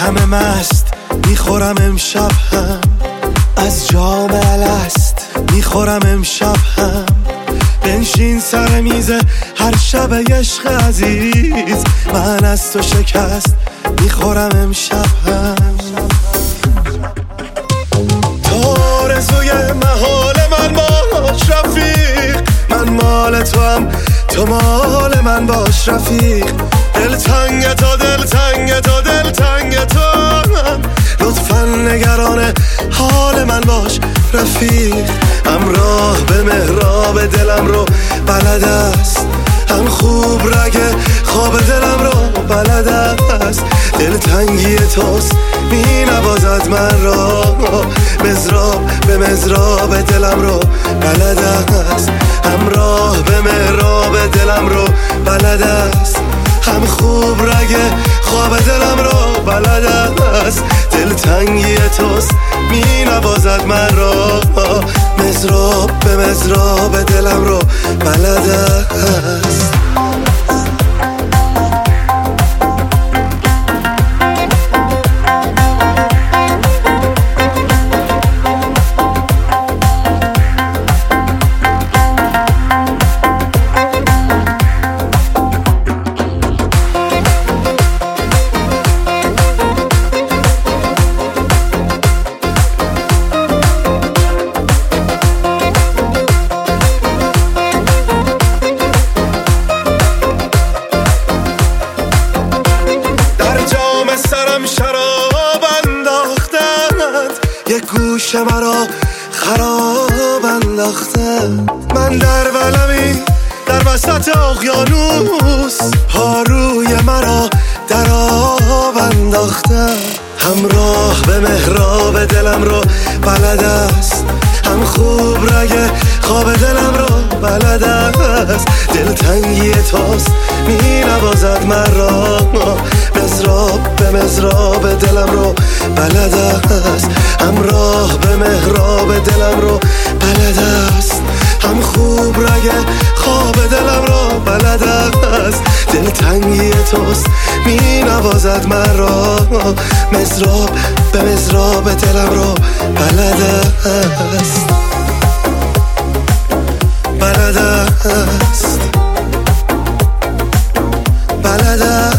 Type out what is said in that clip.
همه مست میخورم امشب هم از جام الست میخورم امشب هم بنشین سر میز هر شب عشق عزیز من از تو شکست میخورم امشب هم تو آرزوی محال من باش رفیق من مال تو هم تو مال من باش رفیق دلتنگ تو دلتنگ تو دلتنگ تو لطفا نگران حال من باش رفیق همراه به محراب دلم رو بلد است هم خوب رگ خواب دلم رو بلد است دلتنگی توست می نوازد من را مزراب به مزراب دلم رو بلد است همراه به محراب دلم رو بلد است هم خوب رگ خواب دلم رو بلد است دلتنگی توست می نوازد من را مزراب به مزراب دلم رو بلد است شراب انداختند یک گوشه مرا خراب انداختند من در ولمی در وسط اقیانوس پاروی مرا در آب انداختند همراه به محراب دلم رو بلد است هم خوب رگ خواب دلم رو بلد است دلتنگی توست می نوازد من را مزراب به مزراب دلم رو بلد است همراه به محراب دلم رو بلد است هم خوب رگ خواب دلم رو بلد است دلتنگی توست می نوازد من را مزراب به مزراب دلم رو بلد است بلد است بلد است